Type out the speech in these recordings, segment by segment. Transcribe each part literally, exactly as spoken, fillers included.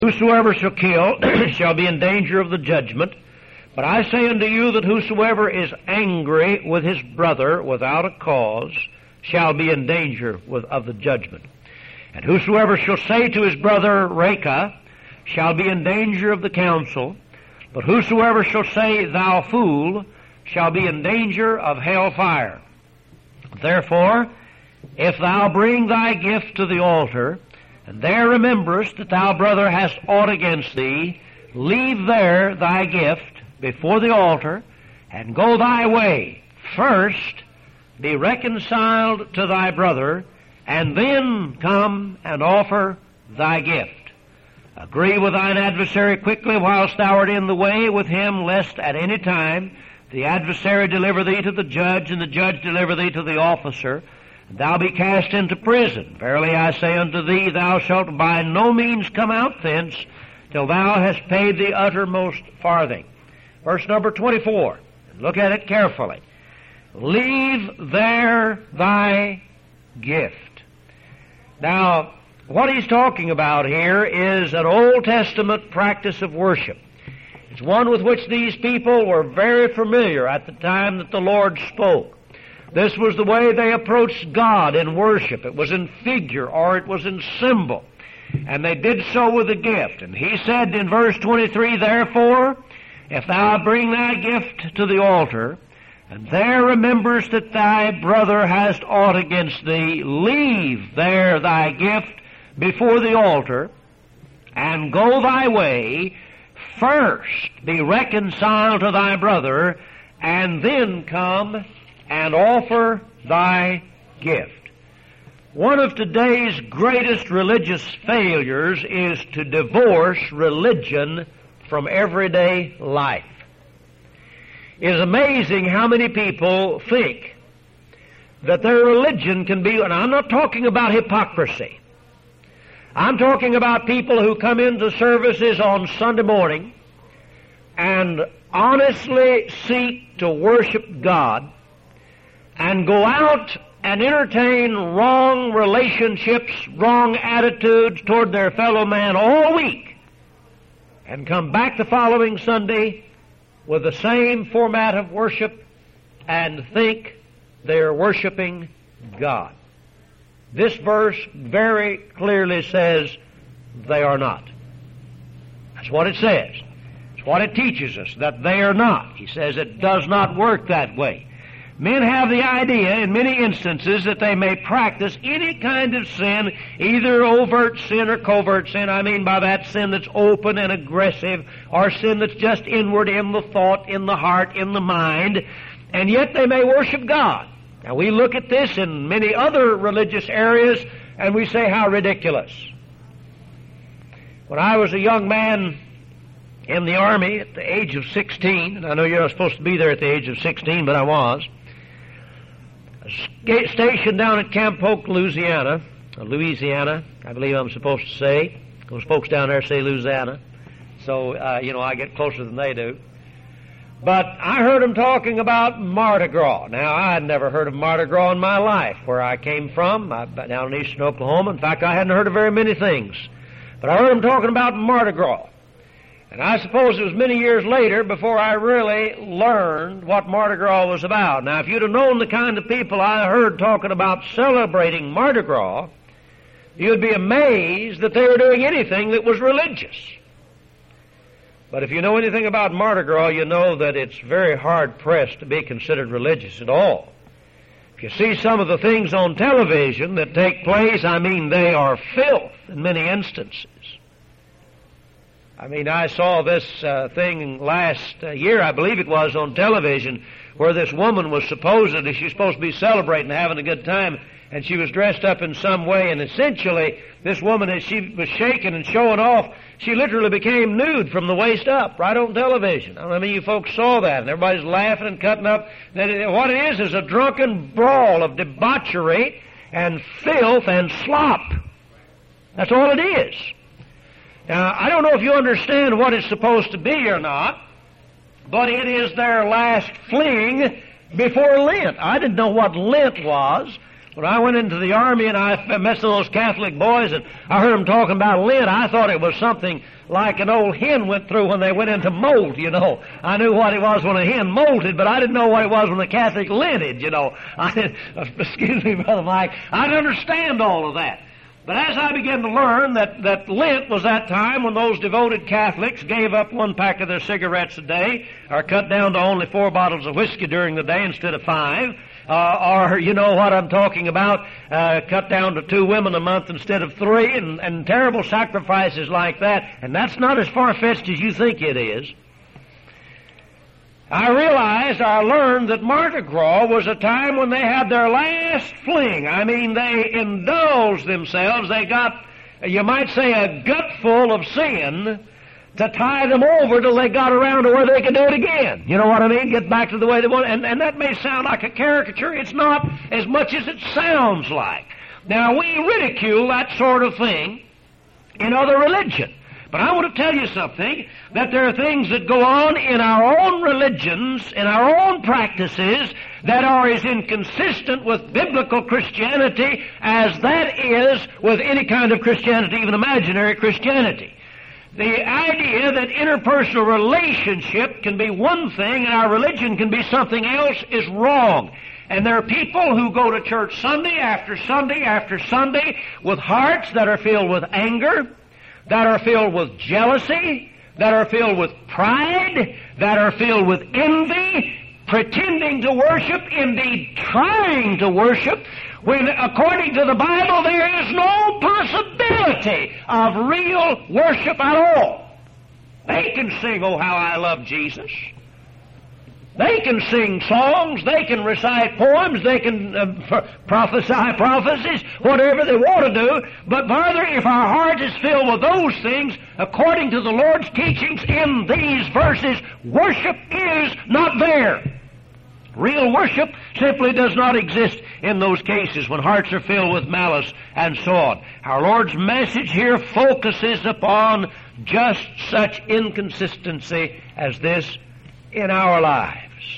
Whosoever shall kill shall be in danger of the judgment. But I say unto you that whosoever is angry with his brother without a cause shall be in danger with, of the judgment. And whosoever shall say to his brother, Raca, shall be in danger of the council. But whosoever shall say, Thou fool, shall be in danger of hell fire. Therefore, if thou bring thy gift to the altar, and there rememberest that thy brother hast aught against thee, leave there thy gift before the altar, and go thy way. First be reconciled to thy brother, and then come and offer thy gift. Agree with thine adversary quickly whilst thou art in the way with him, lest at any time the adversary deliver thee to the judge, and the judge deliver thee to the officer, and thou be cast into prison. Verily I say unto thee, thou shalt by no means come out thence till thou hast paid the uttermost farthing. Verse number twenty-four. Look at it carefully. Leave there thy gift. Now, what he's talking about here is an Old Testament practice of worship. It's one with which these people were very familiar at the time that the Lord spoke. This was the way they approached God in worship. It was in figure or it was in symbol. And they did so with a gift. And he said in verse twenty-three, Therefore, if thou bring thy gift to the altar, and there rememberest that thy brother hast aught against thee, leave there thy gift before the altar, and go thy way. First be reconciled to thy brother, and then come and offer thy gift. One of today's greatest religious failures is to divorce religion from everyday life. It is amazing how many people think that their religion can be, and I'm not talking about hypocrisy. I'm talking about people who come into services on Sunday morning and honestly seek to worship God and go out and entertain wrong relationships, wrong attitudes toward their fellow man all week, and come back the following Sunday with the same format of worship and think they're worshiping God. This verse very clearly says they are not. That's what it says. It's what it teaches us, that they are not. He says it does not work that way. Men have the idea in many instances that they may practice any kind of sin, either overt sin or covert sin. I mean by that sin that's open and aggressive, or sin that's just inward in the thought, in the heart, in the mind, and yet they may worship God. Now we look at this in many other religious areas and we say how ridiculous. When I was a young man in the Army at the age of sixteen, and I know you're not supposed to be there at the age of sixteen, but I was, stationed down at Camp Polk, Louisiana, or Louisiana, I believe I'm supposed to say. Those folks down there say Louisiana, so, uh, you know, I get closer than they do. But I heard them talking about Mardi Gras. Now, I had never heard of Mardi Gras in my life. Where I came from, I, down in eastern Oklahoma, in fact, I hadn't heard of very many things. But I heard them talking about Mardi Gras. And I suppose it was many years later before I really learned what Mardi Gras was about. Now, if you'd have known the kind of people I heard talking about celebrating Mardi Gras, you'd be amazed that they were doing anything that was religious. But if you know anything about Mardi Gras, you know that it's very hard-pressed to be considered religious at all. If you see some of the things on television that take place, I mean, they are filth in many instances. I mean, I saw this uh, thing last uh, year, I believe it was, on television, where this woman was supposedly, she was supposed to be celebrating, having a good time, and she was dressed up in some way, and essentially, this woman, as she was shaking and showing off, she literally became nude from the waist up, right on television. I mean, you folks saw that, and everybody's laughing and cutting up. What it is is a drunken brawl of debauchery and filth and slop. That's all it is. Now, I don't know if you understand what it's supposed to be or not, but it is their last fling before Lent. I didn't know what Lent was, When I went into the Army and I met some of those Catholic boys and I heard them talking about Lent, I thought it was something like an old hen went through when they went into molt, you know. I knew what it was when a hen molted, but I didn't know what it was when the Catholic lented, you know. I didn't, excuse me, Brother Mike, I didn't understand all of that. But as I began to learn that, that Lent was that time when those devoted Catholics gave up one pack of their cigarettes a day, or cut down to only four bottles of whiskey during the day instead of five, uh, or, you know what I'm talking about, uh, cut down to two women a month instead of three, and, and terrible sacrifices like that, and that's not as far-fetched as you think it is. I realized, I learned that Mardi Gras was a time when they had their last fling. I mean, they indulged themselves. They got, you might say, a gutful of sin to tie them over till they got around to where they could do it again. You know what I mean? Get back to the way they want. And, and that may sound like a caricature. It's not as much as it sounds like. Now, we ridicule that sort of thing in other religions. But I want to tell you something, that there are things that go on in our own religions, in our own practices, that are as inconsistent with biblical Christianity as that is with any kind of Christianity, even imaginary Christianity. The idea that interpersonal relationship can be one thing and our religion can be something else is wrong. And there are people who go to church Sunday after Sunday after Sunday with hearts that are filled with anger, that are filled with jealousy, that are filled with pride, that are filled with envy, pretending to worship, indeed trying to worship, when according to the Bible there is no possibility of real worship at all. They can sing, "Oh, how I love Jesus." They can sing songs, they can recite poems, they can uh, prophesy prophecies, whatever they want to do. But further, if our heart is filled with those things, according to the Lord's teachings in these verses, worship is not there. Real worship simply does not exist in those cases when hearts are filled with malice and so on. Our Lord's message here focuses upon just such inconsistency as this in our lives.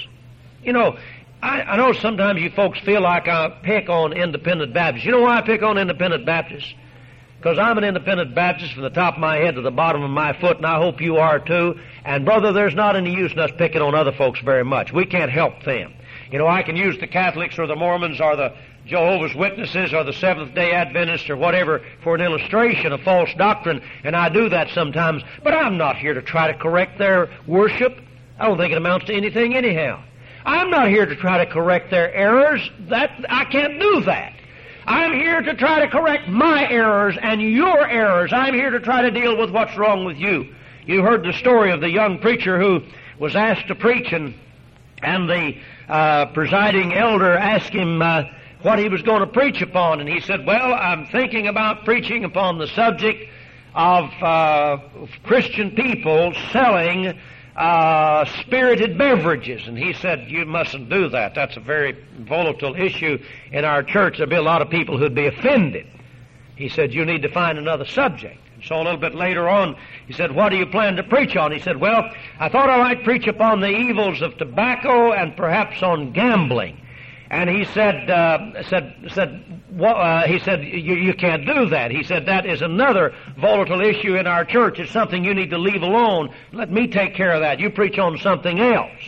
You know, I, I know sometimes you folks feel like I pick on independent Baptists. You know why I pick on independent Baptists? Because I'm an independent Baptist from the top of my head to the bottom of my foot, and I hope you are too. And brother, there's not any use in us picking on other folks very much. We can't help them. You know, I can use the Catholics or the Mormons or the Jehovah's Witnesses or the Seventh-day Adventists or whatever for an illustration of false doctrine, and I do that sometimes. But I'm not here to try to correct their worship. I don't think it amounts to anything anyhow. I'm not here to try to correct their errors. That I can't do that. I'm here to try to correct my errors and your errors. I'm here to try to deal with what's wrong with you. You heard the story of the young preacher who was asked to preach, and, and the uh, presiding elder asked him uh, what he was going to preach upon, and he said, "Well, I'm thinking about preaching upon the subject of uh, Christian people selling Uh, spirited beverages." And he said, "You mustn't do that. That's a very volatile issue in our church. There'll be a lot of people who'd be offended." He said, "You need to find another subject." And so a little bit later on, he said, "What do you plan to preach on?" He said, "Well, I thought I might preach upon the evils of tobacco and perhaps on gambling." And he said, uh, said, said, well, uh, he said, you, you can't do that. He said, "That is another volatile issue in our church. It's something you need to leave alone. Let me take care of that. You preach on something else."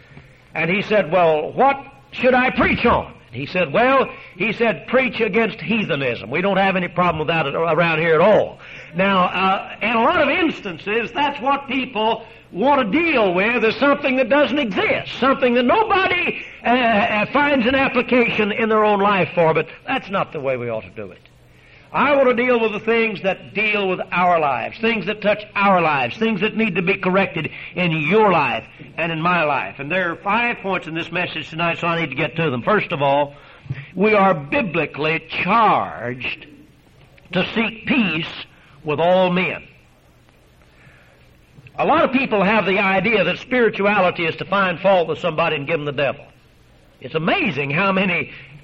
And he said, "Well, what should I preach on?" He said, "Well," he said, "preach against heathenism. We don't have any problem with that around here at all." Now, uh, in a lot of instances, that's what people want to deal with, is something that doesn't exist, something that nobody uh, finds an application in their own life for, but that's not the way we ought to do it. I want to deal with the things that deal with our lives, things that touch our lives, things that need to be corrected in your life and in my life. And there are five points in this message tonight, so I need to get to them. First of all, we are biblically charged to seek peace with all men. A lot of people have the idea that spirituality is to find fault with somebody and give them the devil. It's amazing how many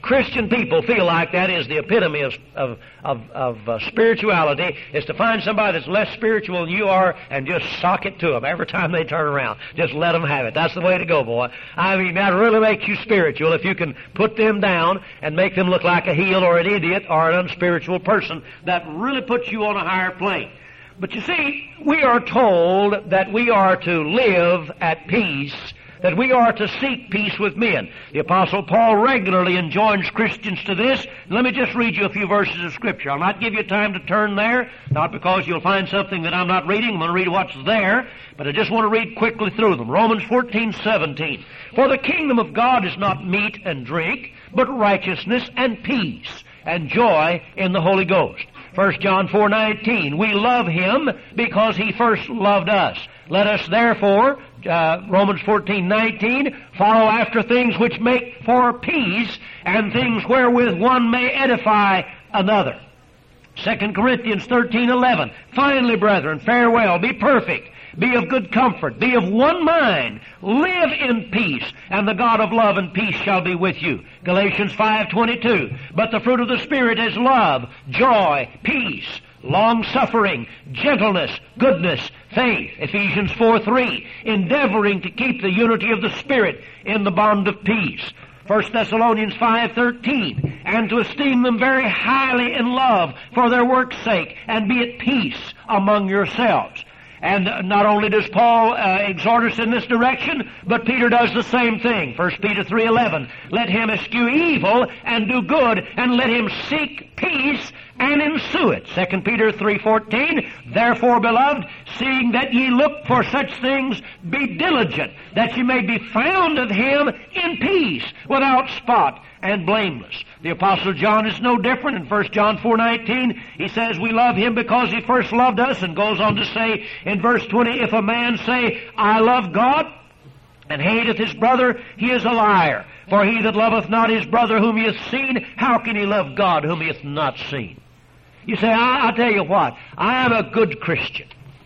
Christian people feel like that is the epitome of, of, of, of uh, spirituality, is to find somebody that's less spiritual than you are and just sock it to them every time they turn around. Just let them have it. That's the way to go, boy. I mean, that really makes you spiritual if you can put them down and make them look like a heel or an idiot or an unspiritual person. That really puts you on a higher plane. But you see, we are told that we are to live at peace, that we are to seek peace with men. The Apostle Paul regularly enjoins Christians to this. Let me just read you a few verses of Scripture. I'll not give you time to turn there, not because you'll find something that I'm not reading. I'm going to read what's there, but I just want to read quickly through them. Romans fourteen seventeen. For the kingdom of God is not meat and drink, but righteousness and peace and joy in the Holy Ghost. First John four nineteen. We love Him because He first loved us. Let us therefore, uh, Romans fourteen nineteen, follow after things which make for peace and things wherewith one may edify another. Second Corinthians thirteen eleven. Finally, brethren, farewell, be perfect, be of good comfort, be of one mind, live in peace, and the God of love and peace shall be with you. Galatians five twenty-two. But the fruit of the Spirit is love, joy, peace, long-suffering, gentleness, goodness, faith. Ephesians four three. Endeavoring to keep the unity of the Spirit in the bond of peace. First Thessalonians five thirteen. And to esteem them very highly in love for their work's sake, and be at peace among yourselves. And not only does Paul uh, exhort us in this direction, but Peter does the same thing. First Peter three eleven. Let him eschew evil and do good, and let him seek peace and ensue it. Second Peter three fourteen. Therefore, beloved, seeing that ye look for such things, be diligent, that ye may be found of him in peace, without spot and blameless. The Apostle John is no different. In First John four nineteen, he says we love him because he first loved us, and goes on to say in verse twenty, if a man say, I love God, and hateth his brother, he is a liar. For he that loveth not his brother whom he hath seen, how can he love God whom he hath not seen? You say, I, I'll tell you what, I am a good Christian.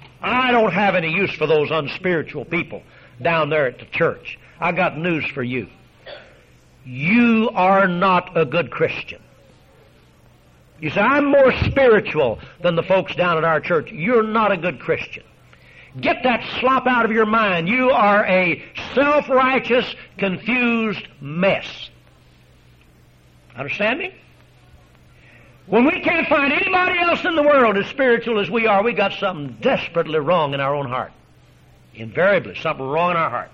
I don't have any use for those unspiritual people down there at the church. I got news for you. You are not a good Christian. You say, I'm more spiritual than the folks down at our church. You're not a good Christian. Get that slop out of your mind. You are a self-righteous, confused mess. Understand me? When we can't find anybody else in the world as spiritual as we are, we got something desperately wrong in our own heart. Invariably, something wrong in our heart.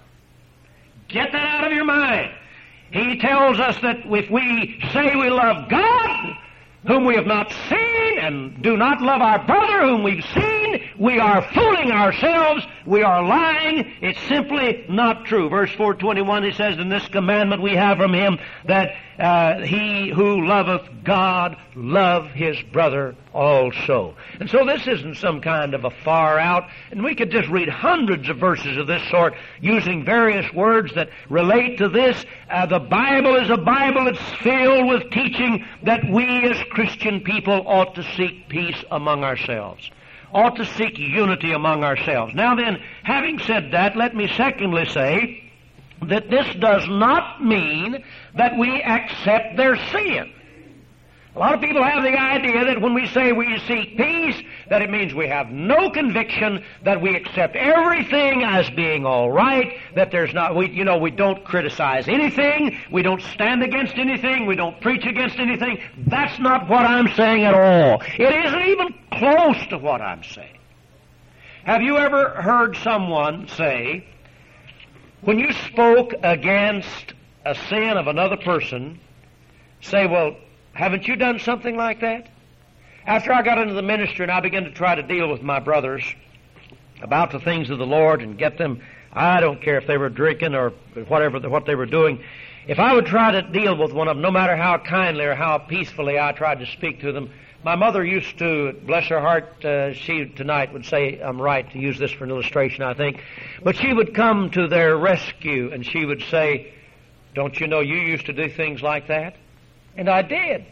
Get that out of your mind. He tells us that if we say we love God, whom we have not seen, and do not love our brother whom we've seen, we are fooling ourselves, we are lying, it's simply not true. Verse four twenty-one, he says, in this commandment we have from him, that uh, he who loveth God love his brother also. And so this isn't some kind of a far out, and we could just read hundreds of verses of this sort using various words that relate to this. Uh, the Bible is a Bible that's filled with teaching that we as Christian people ought to seek peace among ourselves, ought to seek unity among ourselves. Now then, having said that, let me secondly say that this does not mean that we accept their sin. A lot of people have the idea that when we say we seek peace, that it means we have no conviction, that we accept everything as being all right, that there's not, we, you know, we don't criticize anything, we don't stand against anything, we don't preach against anything. That's not what I'm saying at all. It isn't even close to what I'm saying. Have you ever heard someone say, when you spoke against a sin of another person, say, well, haven't you done something like that? After I got into the ministry and I began to try to deal with my brothers about the things of the Lord and get them, I don't care if they were drinking or whatever, what they were doing, if I would try to deal with one of them, no matter how kindly or how peacefully I tried to speak to them, my mother used to, bless her heart, uh, she tonight would say, I'm right to use this for an illustration, I think, but she would come to their rescue and she would say, don't you know you used to do things like that? And I did.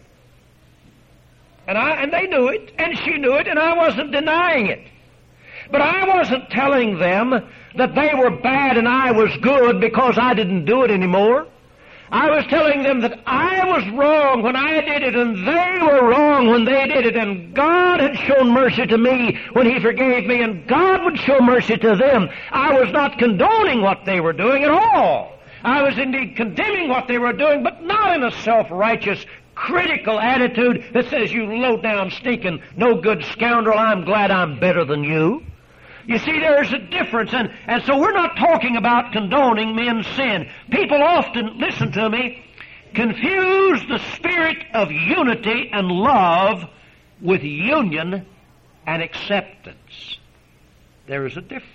And I and they knew it, and she knew it, and I wasn't denying it. But I wasn't telling them that they were bad and I was good because I didn't do it anymore. I was telling them that I was wrong when I did it, and they were wrong when they did it, and God had shown mercy to me when He forgave me, and God would show mercy to them. I was not condoning what they were doing at all. I was indeed condemning what they were doing, but not in a self-righteous, critical attitude that says, you low-down, stinking, no-good scoundrel, I'm glad I'm better than you. You see, there's a difference, and, and so we're not talking about condoning men's sin. People often, listen to me, confuse the spirit of unity and love with union and acceptance. There is a difference.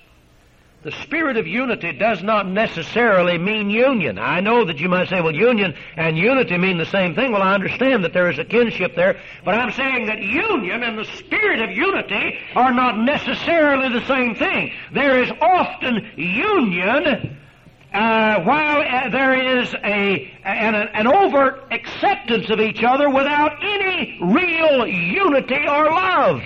The spirit of unity does not necessarily mean union. I know that you might say, well, union and unity mean the same thing. Well, I understand that there is a kinship there, but I'm saying that union and the spirit of unity are not necessarily the same thing. There is often union uh, while uh, there is a an, an overt acceptance of each other without any real unity or love.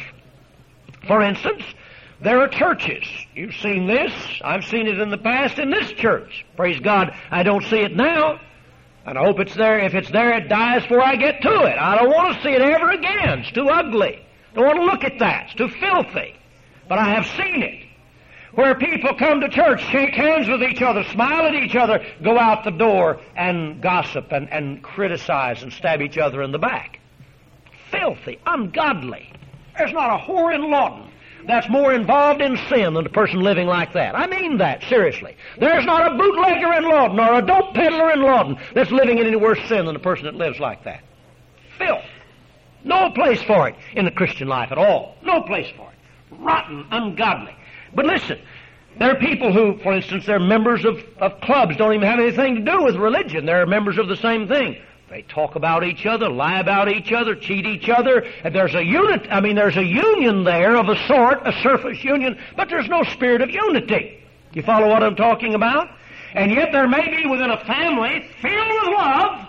For instance, there are churches. You've seen this. I've seen it in the past in this church. Praise God, I don't see it now. And I hope it's there. If it's there, it dies before I get to it. I don't want to see it ever again. It's too ugly. Don't want to look at that. It's too filthy. But I have seen it. Where people come to church, shake hands with each other, smile at each other, go out the door and gossip and, and criticize and stab each other in the back. Filthy, ungodly. There's not a whore in Lawton that's more involved in sin than a person living like that. I mean that, seriously. There's not a bootlegger in Lawton or a dope peddler in Lawton that's living in any worse sin than a person that lives like that. Filth. No place for it in the Christian life at all. No place for it. Rotten, ungodly. But listen, there are people who, for instance, they're members of, of clubs, don't even have anything to do with religion. They're members of the same thing. They talk about each other, lie about each other, cheat each other. And there's a unit, I mean, there's a union there of a sort, a surface union, but there's no spirit of unity. You follow what I'm talking about? And yet there may be within a family filled with love,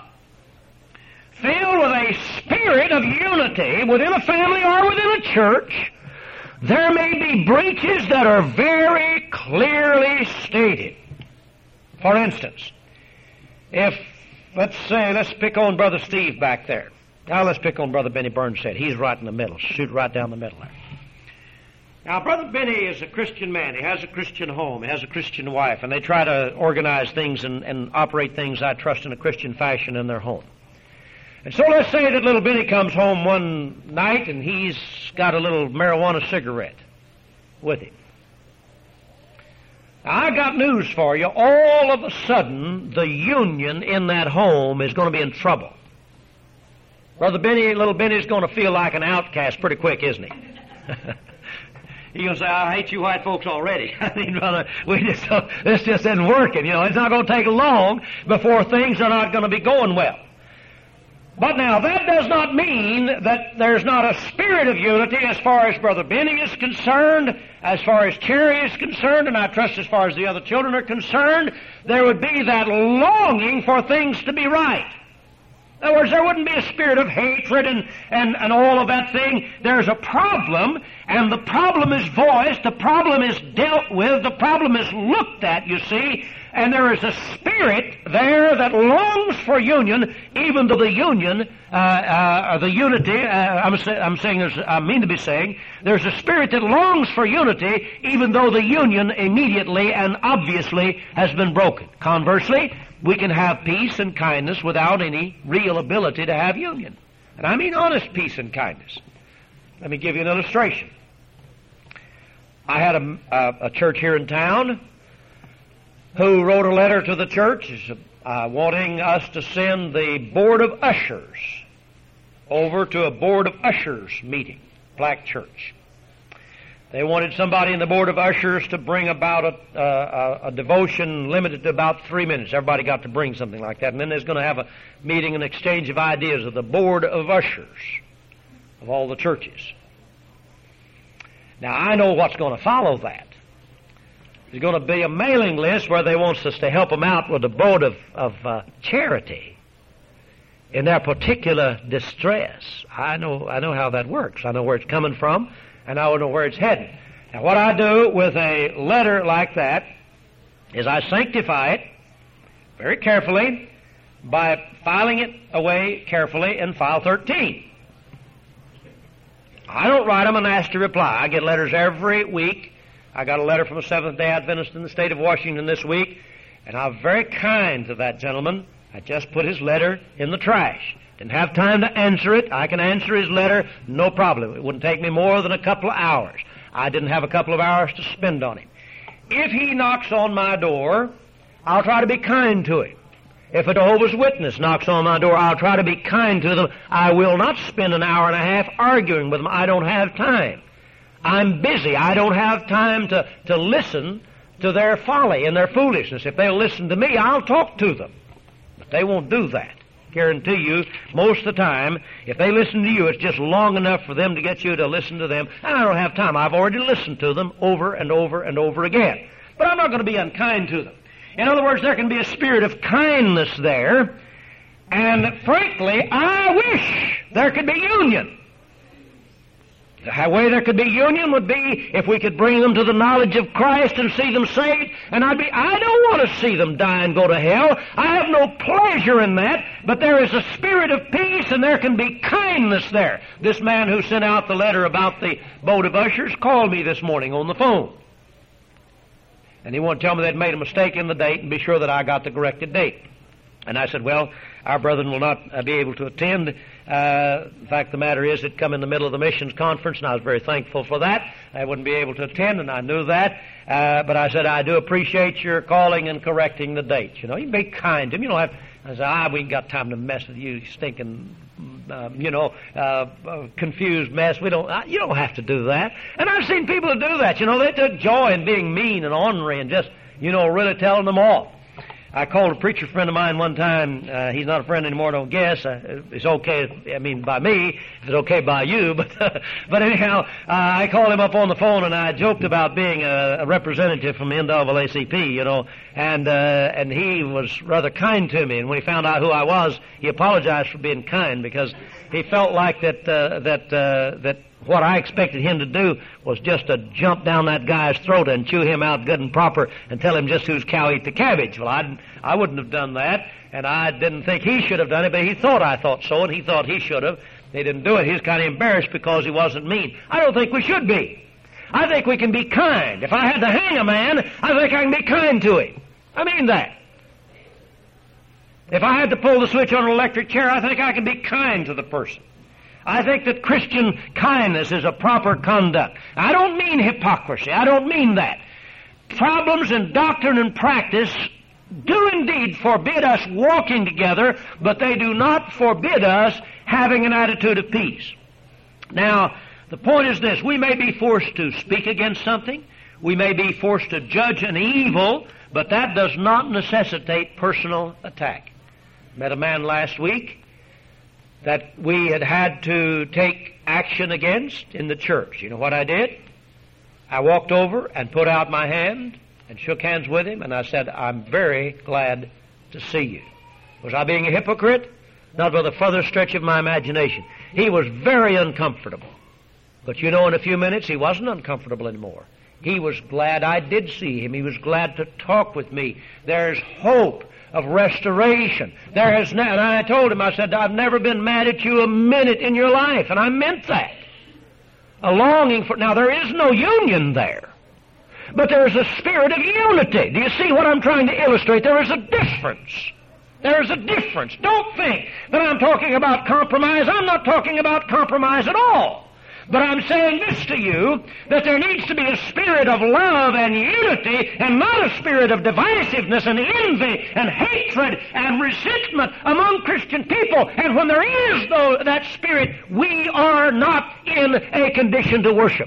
filled with a spirit of unity within a family or within a church. There may be breaches that are very clearly stated. For instance, if Let's say, let's pick on Brother Steve back there. Now let's pick on Brother Benny Burnstead. He's right in the middle. Shoot right down the middle there. Now, Brother Benny is a Christian man. He has a Christian home. He has a Christian wife. And they try to organize things and, and operate things, I trust, in a Christian fashion in their home. And so let's say that little Benny comes home one night and he's got a little marijuana cigarette with him. Now, I got news for you. All of a sudden, the union in that home is going to be in trouble. Brother Benny, little Benny's going to feel like an outcast pretty quick, isn't he? He's going to say, I hate you white folks already. I mean, brother, we just, uh, this just isn't working. You know, it's not going to take long before things are not going to be going well. But now, that does not mean that there's not a spirit of unity as far as Brother Benny is concerned, as far as Cherry is concerned, and I trust as far as the other children are concerned. There would be that longing for things to be right. In other words, there wouldn't be a spirit of hatred and, and, and all of that thing. There's a problem, and the problem is voiced, the problem is dealt with, the problem is looked at, you see, and there is a spirit there that longs for union, even though the union, uh, uh, the unity, uh, I'm, say, I'm saying, there's, I mean to be saying, there's a spirit that longs for unity, even though the union immediately and obviously has been broken. Conversely, we can have peace and kindness without any real ability to have union. And I mean honest peace and kindness. Let me give you an illustration. I had a, a, a church here in town who wrote a letter to the church uh, wanting us to send the Board of Ushers over to a Board of Ushers meeting, Black Church. They wanted somebody in the Board of Ushers to bring about a, uh, a devotion limited to about three minutes. Everybody got to bring something like that. And then there's going to have a meeting, an exchange of ideas of the Board of Ushers of all the churches. Now, I know what's going to follow that. There's going to be a mailing list where they want us to help them out with a board of, of uh, charity in their particular distress. I know, I know how that works. I know where it's coming from, and I know where it's heading. Now, what I do with a letter like that is I sanctify it very carefully. by filing it away carefully in file thirteen. I don't write them and ask to reply. I get letters every week. I got a letter from a Seventh-day Adventist in the state of Washington this week, and I'm very kind to that gentleman. I just put his letter in the trash. Didn't have time to answer it. I can answer his letter, no problem. It wouldn't take me more than a couple of hours. I didn't have a couple of hours to spend on him. If he knocks on my door, I'll try to be kind to him. If a Jehovah's Witness knocks on my door, I'll try to be kind to them. I will not spend an hour and a half arguing with them. I don't have time. I'm busy. I don't have time to, to listen to their folly and their foolishness. If they'll listen to me, I'll talk to them. But they won't do that. Guarantee you, most of the time, if they listen to you, it's just long enough for them to get you to listen to them. And I don't have time. I've already listened to them over and over and over again. But I'm not going to be unkind to them. In other words, there can be a spirit of kindness there. And frankly, I wish there could be union. The way there could be union would be if we could bring them to the knowledge of Christ and see them saved. And I'd be, I don't want to see them die and go to hell. I have no pleasure in that. But there is a spirit of peace and there can be kindness there. This man who sent out the letter about the boat of ushers called me this morning on the phone. And he wanted to tell me they'd made a mistake in the date and be sure that I got the corrected date. And I said, well, our brethren will not uh, be able to attend. Uh, in fact, the matter is, it come in the middle of the missions conference, and I was very thankful for that. I wouldn't be able to attend, and I knew that. Uh, but I said, I do appreciate your calling and correcting the dates. You know, you can be kind to them. You don't have, I said, ah, we ain't got time to mess with you, you stinking, uh, you know, uh, uh, confused mess. We don't, uh, you don't have to do that. And I've seen people who do that. You know, they took joy in being mean and ornery and just, you know, really telling them off. I called a preacher friend of mine one time. Uh, he's not a friend anymore, I don't guess. Uh, it's okay, I mean, by me, if it's okay by you. But uh, but anyhow, uh, I called him up on the phone, and I joked about being a, a representative from the N double A C P, you know, and uh, and he was rather kind to me. And when he found out who I was, he apologized for being kind because he felt like that uh, that uh, that what I expected him to do was just to jump down that guy's throat and chew him out good and proper and tell him just whose cow ate the cabbage. Well, I, I wouldn't have done that, and I didn't think he should have done it, but he thought I thought so, and he thought he should have. He didn't do it. He was kind of embarrassed because he wasn't mean. I don't think we should be. I think we can be kind. If I had to hang a man, I think I can be kind to him. I mean that. If I had to pull the switch on an electric chair, I think I can be kind to the person. I think that Christian kindness is a proper conduct. I don't mean hypocrisy. I don't mean that. Problems in doctrine and practice do indeed forbid us walking together, but they do not forbid us having an attitude of peace. Now, the point is this. We may be forced to speak against something. We may be forced to judge an evil, but that does not necessitate personal attack. Met a man last week that we had had to take action against in the church. You know what I did? I walked over and put out my hand and shook hands with him, and I said, I'm very glad to see you. Was I being a hypocrite? Not by the further stretch of my imagination. He was very uncomfortable. But you know, in a few minutes, he wasn't uncomfortable anymore. He was glad I did see him. He was glad to talk with me. There's hope of restoration. There has, ne- and I told him, I said, I've never been mad at you a minute in your life, and I meant that. A longing for, now there is no union there, but there is a spirit of unity. Do you see what I'm trying to illustrate? There is a difference. There is a difference. Don't think that I'm talking about compromise. I'm not talking about compromise at all. But I'm saying this to you, that there needs to be a spirit of love and unity and not a spirit of divisiveness and envy and hatred and resentment among Christian people. And when there is, though, that spirit, we are not in a condition to worship.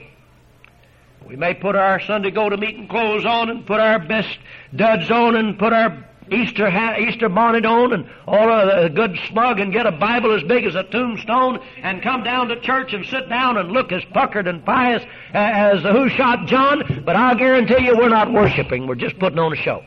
We may put our Sunday go-to-meeting clothes on and put our best duds on and put our Easter hat, Easter bonnet on and all a good smug and get a Bible as big as a tombstone and come down to church and sit down and look as puckered and pious as who shot John, but I'll guarantee you we're not worshiping. We're just putting on a show.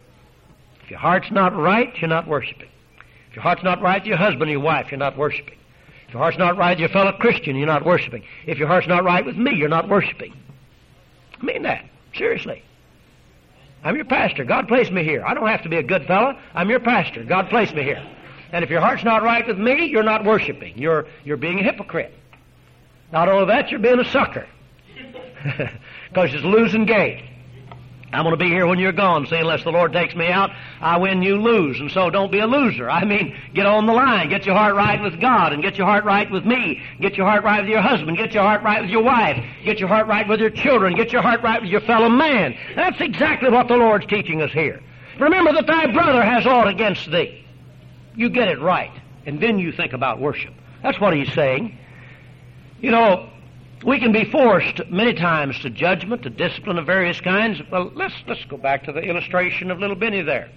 If your heart's not right, you're not worshiping. If your heart's not right with your husband or your wife, you're not worshiping. If your heart's not right with your fellow Christian, you're not worshiping. If your heart's not right with me, you're not worshiping. I mean that, seriously. I'm your pastor. God placed me here. I don't have to be a good fellow. I'm your pastor. God placed me here. And if your heart's not right with me, you're not worshiping. You're, you're being a hypocrite. Not only that, you're being a sucker. Because it's losing game. I'm going to be here when you're gone. See, unless the Lord takes me out, I win, you lose. And so don't be a loser. I mean, get on the line. Get your heart right with God, and get your heart right with me. Get your heart right with your husband. Get your heart right with your wife. Get your heart right with your children. Get your heart right with your fellow man. That's exactly what the Lord's teaching us here. Remember that thy brother has aught against thee. You get it right, and then you think about worship. That's what he's saying. You know, we can be forced many times to judgment, to discipline of various kinds. Well, let's let's go back to the illustration of little Benny there.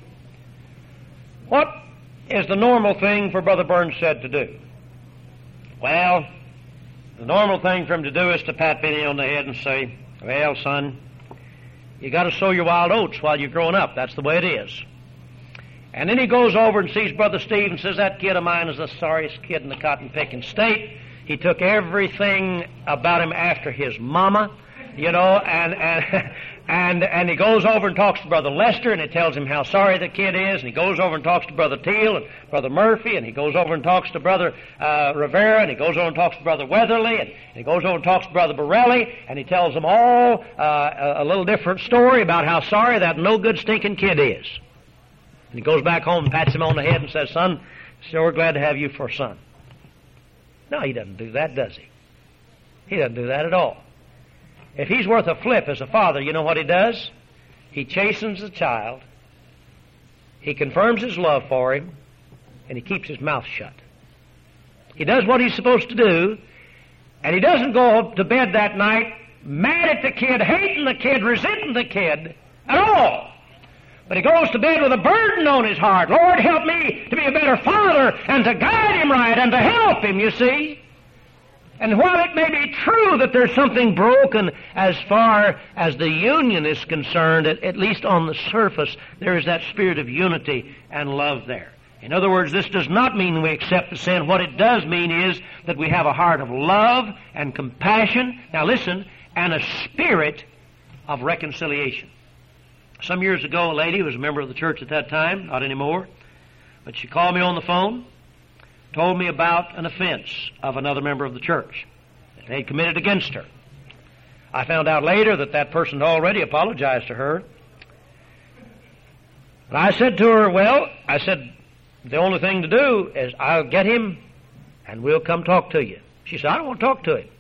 What is the normal thing for Brother Burnside to do? Well, the normal thing for him to do is to pat Benny on the head and say, well, son, you got to sow your wild oats while you're growing up. That's the way it is. And then he goes over and sees Brother Steve and says, that kid of mine is the sorriest kid in the cotton-picking state. He took everything about him after his mama, you know, and and and and he goes over and talks to Brother Lester, and he tells him how sorry the kid is, and he goes over and talks to Brother Teal and Brother Murphy, and he goes over and talks to Brother uh, Rivera, and he goes over and talks to Brother Weatherly, and he goes over and talks to Brother Borelli, and he tells them all uh, a little different story about how sorry that no good stinking kid is. And he goes back home and pats him on the head and says, son, sure glad to have you for a son. No, he doesn't do that, does he? He doesn't do that at all. If he's worth a flip as a father, you know what he does? He chastens the child, he confirms his love for him, and he keeps his mouth shut. He does what he's supposed to do, and he doesn't go to bed that night mad at the kid, hating the kid, resenting the kid at all. But he goes to bed with a burden on his heart. Lord, help me to be a better father and to guide him right and to help him, you see. And while it may be true that there's something broken as far as the union is concerned, at, at least on the surface, there is that spirit of unity and love there. In other words, this does not mean we accept the sin. What it does mean is that we have a heart of love and compassion, now listen, and a spirit of reconciliation. Some years ago, a lady who was a member of the church at that time, not anymore, but she called me on the phone, told me about an offense of another member of the church that they had committed against her. I found out later that that person had already apologized to her. And I said to her, well, I said, the only thing to do is I'll get him and we'll come talk to you. She said, I don't want to talk to him.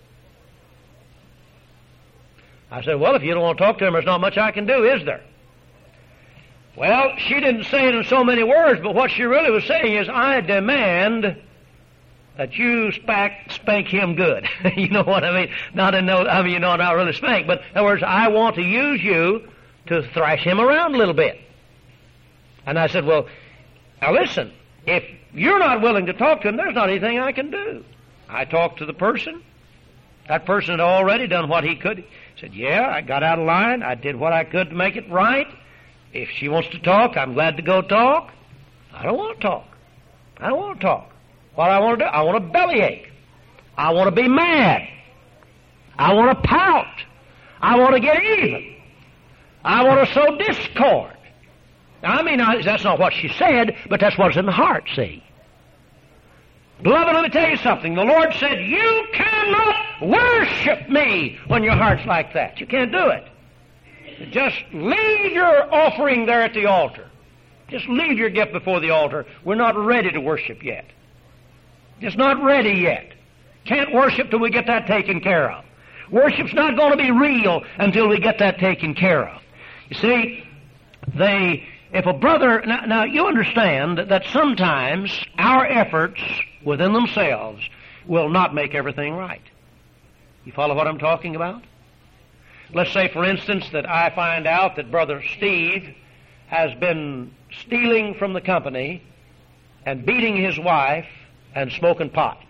I said, well, if you don't want to talk to him, there's not much I can do, is there? Well, she didn't say it in so many words, but what she really was saying is, I demand that you spank, spank him good. You know what I mean? Not in no, I mean, you know, not really spank, but in other words, I want to use you to thrash him around a little bit. And I said, well, now listen, if you're not willing to talk to him, there's not anything I can do. I talked to the person. That person had already done what he could. He said, yeah, I got out of line. I did what I could to make it right. If she wants to talk, I'm glad to go talk. I don't want to talk. I don't want to talk. What I want to do, I want a bellyache. I want to be mad. I want to pout. I want to get even. I want to sow discord. Now, I mean, that's not what she said, but that's what's in the heart, see. Beloved, let me tell you something. The Lord said, you cannot worship me when your heart's like that. You can't do it. Just leave your offering there at the altar. Just leave your gift before the altar. We're not ready to worship yet. Just not ready yet. Can't worship till we get that taken care of. Worship's not going to be real until we get that taken care of. You see, they, if a brother, now, now you understand that sometimes our efforts within themselves will not make everything right. You follow what I'm talking about? Let's say, for instance, that I find out that Brother Steve has been stealing from the company and beating his wife and smoking pot.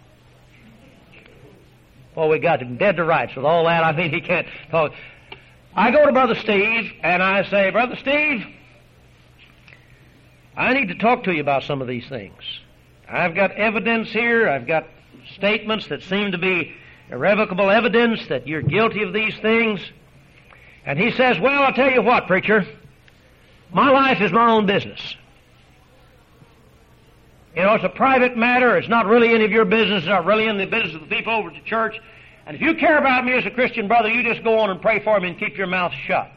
Well, we got him dead to rights with all that. I mean, he can't talk. I go to Brother Steve and I say, Brother Steve, I need to talk to you about some of these things. I've got evidence here. I've got statements that seem to be irrevocable evidence that you're guilty of these things. And he says, well, I'll tell you what, preacher. My life is my own business. You know, it's a private matter. It's not really any of your business. It's not really in the business of the people over at the church. And if you care about me as a Christian brother, you just go on and pray for me and keep your mouth shut.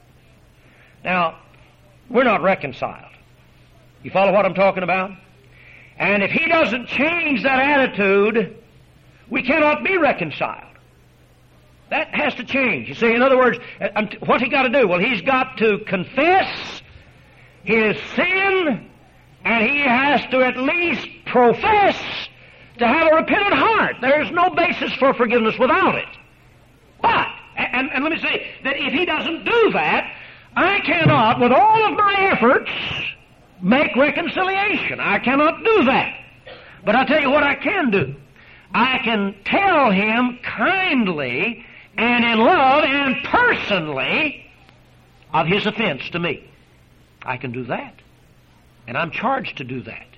Now, we're not reconciled. You follow what I'm talking about? And if he doesn't change that attitude, we cannot be reconciled. That has to change. You see, in other words, what's he got to do? Well, he's got to confess his sin, and he has to at least profess to have a repentant heart. There's no basis for forgiveness without it. But, and, and let me say that if he doesn't do that, I cannot, with all of my efforts, make reconciliation. I cannot do that. But I'll tell you what I can do. I can tell him kindly and in love and personally of his offense to me. I can do that. And I'm charged to do that.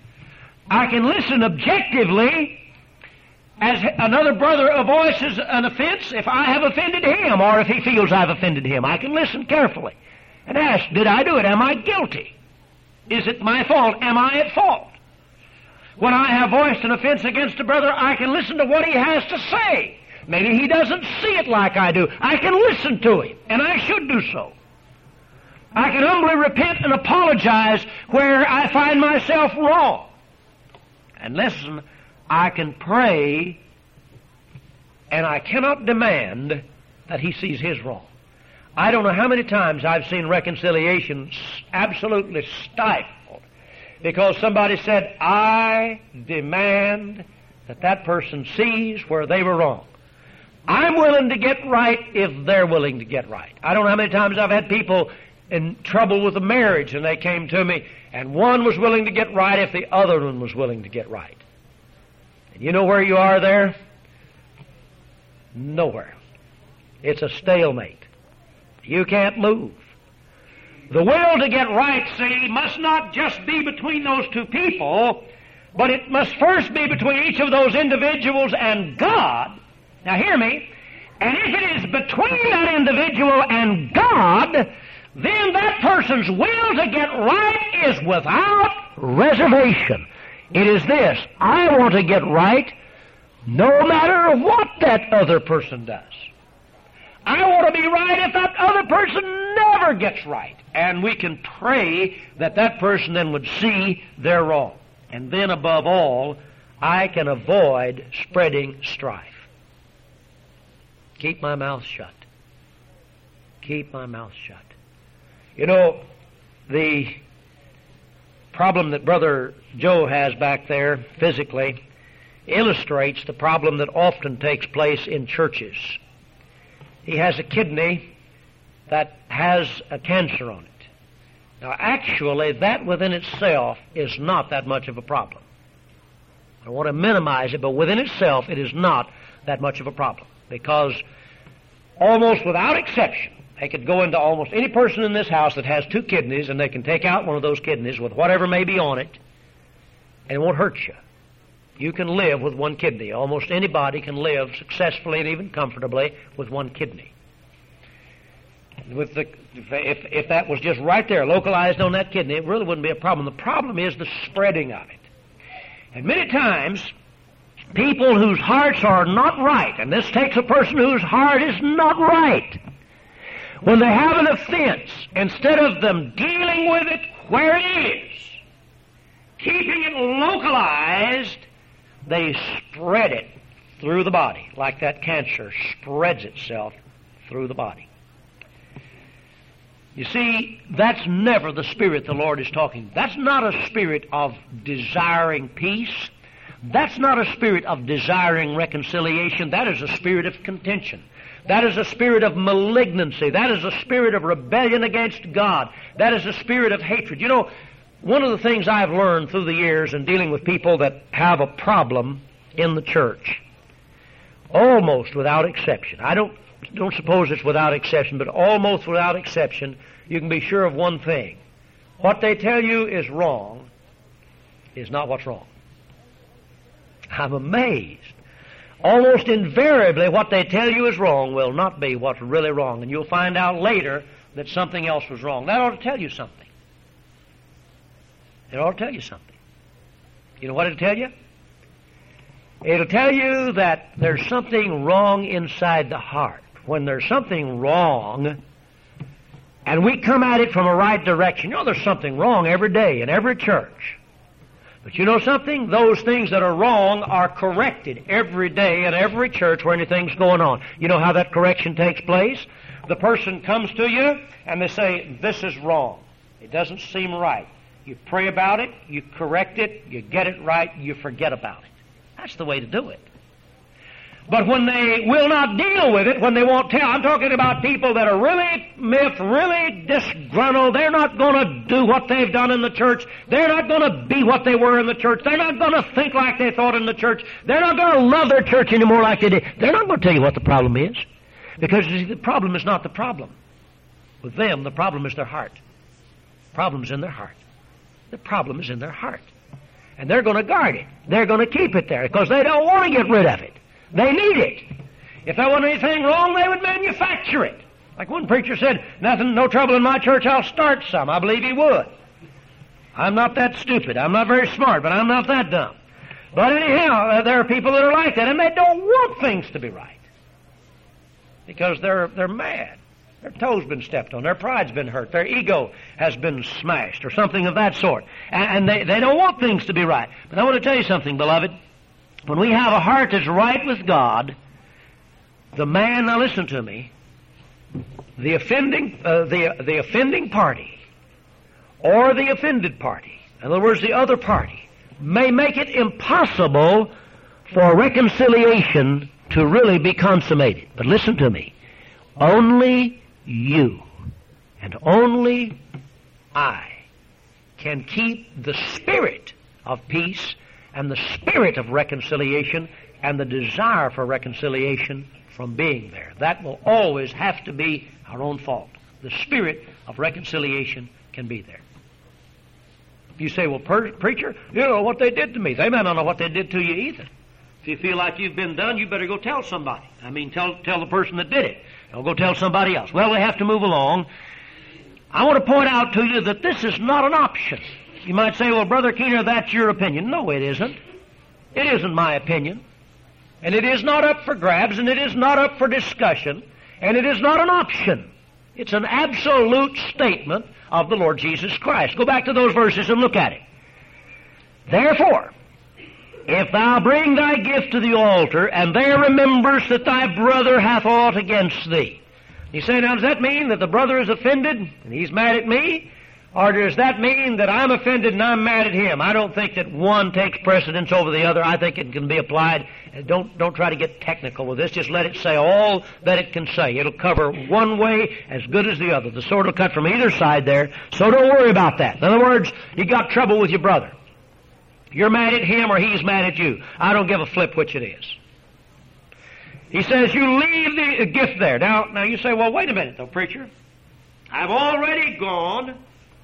I can listen objectively as another brother voices an offense if I have offended him or if he feels I've offended him. I can listen carefully and ask, did I do it? Am I guilty? Is it my fault? Am I at fault? When I have voiced an offense against a brother, I can listen to what he has to say. Maybe he doesn't see it like I do. I can listen to him, and I should do so. I can humbly repent and apologize where I find myself wrong. And listen, I can pray, and I cannot demand that he sees his wrong. I don't know how many times I've seen reconciliation absolutely stifled because somebody said, I demand that that person sees where they were wrong. I'm willing to get right if they're willing to get right. I don't know how many times I've had people in trouble with a marriage and they came to me and one was willing to get right if the other one was willing to get right. And you know where you are there? Nowhere. It's a stalemate. You can't move. The will to get right, see, must not just be between those two people, but it must first be between each of those individuals and God. Now hear me. And if it is between that individual and God, then that person's will to get right is without reservation. It is this: I want to get right no matter what that other person does. I want to be right if that other person never gets right. And we can pray that that person then would see they're wrong. And then above all, I can avoid spreading strife. Keep my mouth shut. Keep my mouth shut. You know, the problem that Brother Joe has back there physically illustrates the problem that often takes place in churches. He has a kidney that has a cancer on it. Now, actually, that within itself is not that much of a problem. I don't want to minimize it, but within itself, it is not that much of a problem. Because almost without exception, they could go into almost any person in this house that has two kidneys, and they can take out one of those kidneys with whatever may be on it, and it won't hurt you. You can live with one kidney. Almost anybody can live successfully and even comfortably with one kidney. With the, if, if that was just right there, localized on that kidney, it really wouldn't be a problem. The problem is the spreading of it. And many times, people whose hearts are not right, and this takes a person whose heart is not right, when they have an offense, instead of them dealing with it where it is, keeping it localized, they spread it through the body, like that cancer spreads itself through the body. You see, that's never the spirit the Lord is talking. That's not a spirit of desiring peace. That's not a spirit of desiring reconciliation. That is a spirit of contention. That is a spirit of malignancy. That is a spirit of rebellion against God. That is a spirit of hatred. You know, one of the things I've learned through the years in dealing with people that have a problem in the church, almost without exception, I don't don't suppose it's without exception, but almost without exception, you can be sure of one thing. What they tell you is wrong is not what's wrong. I'm amazed. Almost invariably what they tell you is wrong will not be what's really wrong. And you'll find out later that something else was wrong. That ought to tell you something. It ought to tell you something. You know what it'll tell you? It'll tell you that there's something wrong inside the heart. When there's something wrong, and we come at it from a right direction, you know there's something wrong every day in every church. But you know something? Those things that are wrong are corrected every day in every church where anything's going on. You know how that correction takes place? The person comes to you and they say, this is wrong. It doesn't seem right. You pray about it, you correct it, you get it right, you forget about it. That's the way to do it. But when they will not deal with it, when they won't tell, I'm talking about people that are really miffed, really disgruntled. They're not going to do what they've done in the church. They're not going to be what they were in the church. They're not going to think like they thought in the church. They're not going to love their church anymore like they did. They're not going to tell you what the problem is. Because you see, the problem is not the problem. With them, the problem is their heart. The problem is in their heart. The problem is in their heart. And they're going to guard it. They're going to keep it there because they don't want to get rid of it. They need it. If there wasn't anything wrong, they would manufacture it. Like one preacher said, nothing, no trouble in my church, I'll start some. I believe he would. I'm not that stupid. I'm not very smart, but I'm not that dumb. But anyhow, uh, there are people that are like that, and they don't want things to be right. Because they're, they're mad. Their toe's been stepped on. Their pride's been hurt. Their ego has been smashed or something of that sort. And, and they, they don't want things to be right. But I want to tell you something, beloved. When we have a heart that's right with God, the man, now listen to me, the offending, uh, the, the offending party or the offended party, in other words, the other party, may make it impossible for reconciliation to really be consummated. But listen to me. Only you and only I can keep the spirit of peace and the spirit of reconciliation and the desire for reconciliation from being there. That will always have to be our own fault. The spirit of reconciliation can be there. You say, well, per- preacher, you know what they did to me. They may not know what they did to you either. If you feel like you've been done, you better go tell somebody. I mean, tell tell the person that did it. Don't go tell somebody else. Well, we have to move along. I want to point out to you that this is not an option. You might say, well, Brother Keener, that's your opinion. No, it isn't. It isn't my opinion. And it is not up for grabs, and it is not up for discussion, and it is not an option. It's an absolute statement of the Lord Jesus Christ. Go back to those verses and look at it. Therefore, if thou bring thy gift to the altar, and there rememberest that thy brother hath aught against thee. You say, now, does that mean that the brother is offended, and he's mad at me? Or does that mean that I'm offended and I'm mad at him? I don't think that one takes precedence over the other. I think it can be applied. Don't, don't try to get technical with this. Just let it say all that it can say. It'll cover one way as good as the other. The sword will cut from either side there, so don't worry about that. In other words, you got trouble with your brother. You're mad at him or he's mad at you. I don't give a flip which it is. He says, you leave the gift there. Now, now you say, well, wait a minute, though, preacher. I've already gone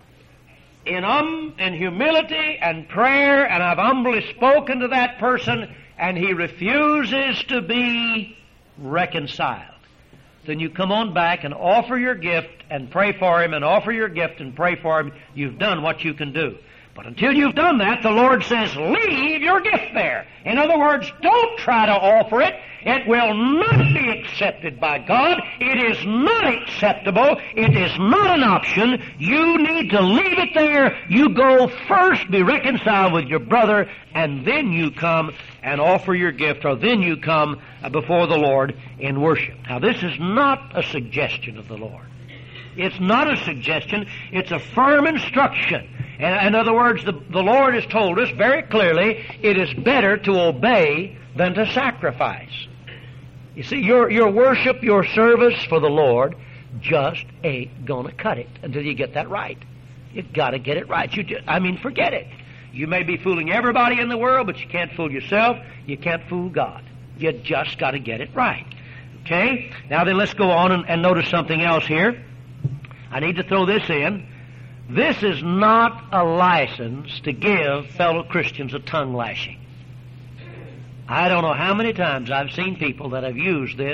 in um in humility and prayer, and I've humbly spoken to that person, and he refuses to be reconciled. Then you come on back and offer your gift and pray for him, and offer your gift and pray for him. You've done what you can do. But until you've done that, the Lord says, leave your gift there. In other words, don't try to offer it. It will not be accepted by God. It is not acceptable. It is not an option. You need to leave it there. You go first, be reconciled with your brother, and then you come and offer your gift, or then you come before the Lord in worship. Now, this is not a suggestion of the Lord. It's not a suggestion. It's a firm instruction. In other words, the, the Lord has told us very clearly it is better to obey than to sacrifice. You see, your, your worship, your service for the Lord just ain't going to cut it until you get that right. You've got to get it right. You just, I mean, forget it. You may be fooling everybody in the world, but you can't fool yourself. You can't fool God. You just got to get it right. Okay? Now then, let's go on and, and notice something else here. I need to throw this in. This is not a license to give fellow Christians a tongue lashing. I don't know how many times I've seen people that have used this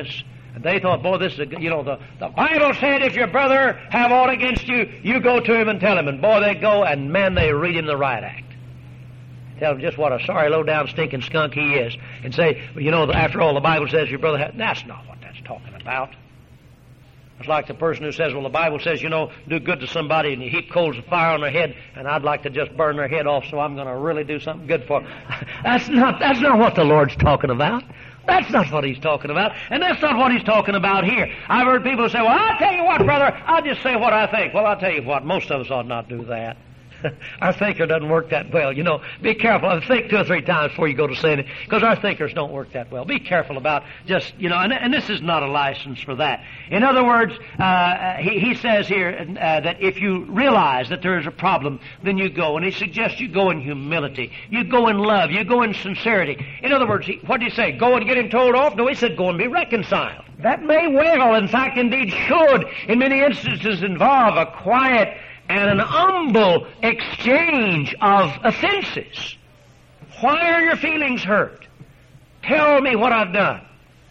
And they thought, boy, this is, a, you know, the, the Bible said if your brother have aught against you, you go to him and tell him. And boy, they go, and man, they read him the riot act. Tell him just what a sorry, low-down, stinking skunk he is. And say, well, you know, after all, the Bible says your brother has... That's not what that's talking about. It's like the person who says, well, the Bible says, you know, do good to somebody and you heap coals of fire on their head, and I'd like to just burn their head off, so I'm going to really do something good for them. That's not, that's not what the Lord's talking about. That's not what He's talking about. And that's not what He's talking about here. I've heard people say, well, I'll tell you what, brother, I'll just say what I think. Well, I'll tell you what, most of us ought not do that. Our thinker doesn't work that well. You know, be careful. Think two or three times before you go to saying it, because our thinkers don't work that well. Be careful about just, you know, and, and this is not a license for that. In other words, uh, he, he says here uh, that if you realize that there is a problem, then you go. And he suggests you go in humility. You go in love. You go in sincerity. In other words, he, what did he say? Go and get him told off? No, he said go and be reconciled. That may well, in fact, indeed should, in many instances involve a quiet and an humble exchange of offenses. Why are your feelings hurt? Tell me what I've done.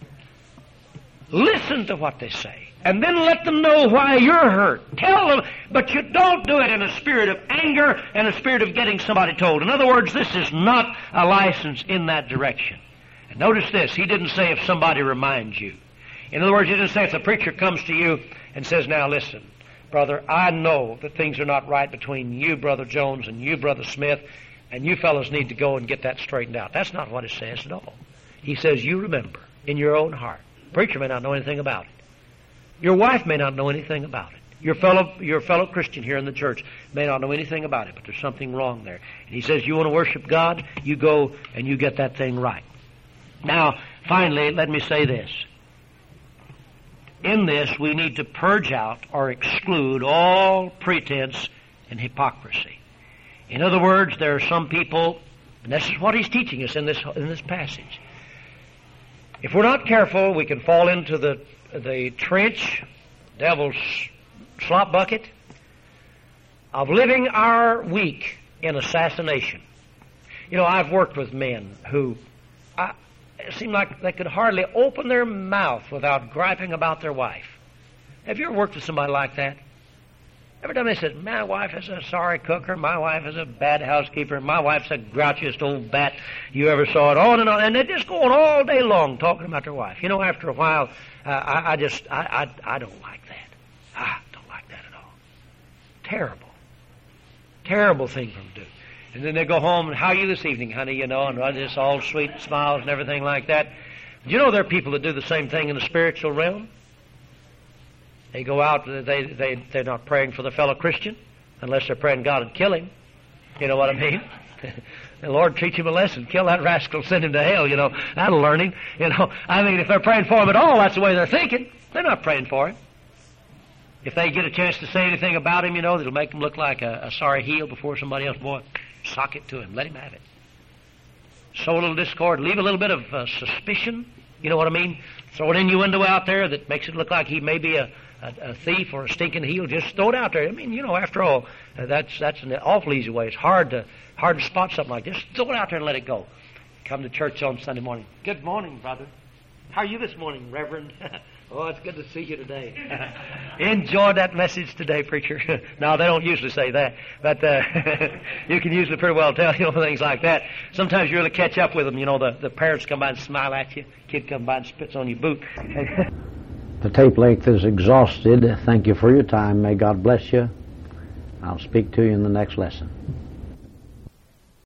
Listen to what they say, and then let them know why you're hurt. Tell them, but you don't do it in a spirit of anger and a spirit of getting somebody told. In other words, this is not a license in that direction. And notice this, he didn't say if somebody reminds you. In other words, he didn't say if the preacher comes to you and says, now listen, brother, I know that things are not right between you, Brother Jones, and you, Brother Smith, and you fellows need to go and get that straightened out. That's not what it says at all. He says, you remember in your own heart. The preacher may not know anything about it. Your wife may not know anything about it. Your fellow, your fellow Christian here in the church may not know anything about it, but there's something wrong there. And he says, you want to worship God? You go and you get that thing right. Now, finally, let me say this. In this, we need to purge out or exclude all pretense and hypocrisy. In other words, there are some people, and this is what he's teaching us in this in this passage. If we're not careful, we can fall into the the trench, devil's slop bucket, of living our week in assassination. You know, I've worked with men who I, it seemed like they could hardly open their mouth without griping about their wife. Have you ever worked with somebody like that? Every time they said, my wife is a sorry cooker, my wife is a bad housekeeper, my wife's the grouchiest old bat you ever saw, it on and on, and they're just going all day long talking about their wife. You know, after a while, uh, I, I just, I, I, I don't like that. I don't like that at all. Terrible. Terrible thing for them to do. And then they go home, and how are you this evening, honey, you know, and just all sweet smiles and everything like that. Do you know there are people that do the same thing in the spiritual realm? They go out, they, they, they're not praying for the fellow Christian, unless they're praying God would kill him. You know what I mean? The Lord teach him a lesson. Kill that rascal, send him to hell, you know. That'll learn him. You know, I mean, if they're praying for him at all, that's the way they're thinking. They're not praying for him. If they get a chance to say anything about him, you know, that'll make him look like a, a sorry heel before somebody else, boy, sock it to him. Let him have it. Sow a little discord. Leave a little bit of uh, suspicion. You know what I mean? Throw an innuendo out there that makes it look like he may be a, a, a thief or a stinking heel. Just throw it out there. I mean, you know, after all, uh, that's that's an awful easy way. It's hard to hard to spot something like this. Just throw it out there and let it go. Come to church on Sunday morning. Good morning, brother. How are you this morning, Reverend? Oh, it's good to see you today. Enjoy that message today, preacher. No, they don't usually say that, but uh, you can usually pretty well tell, you know, things like that. Sometimes you really catch up with them. You know, the, the parents come by and smile at you. Kid come by and spits on your boot. The tape length is exhausted. Thank you for your time. May God bless you. I'll speak to you in the next lesson.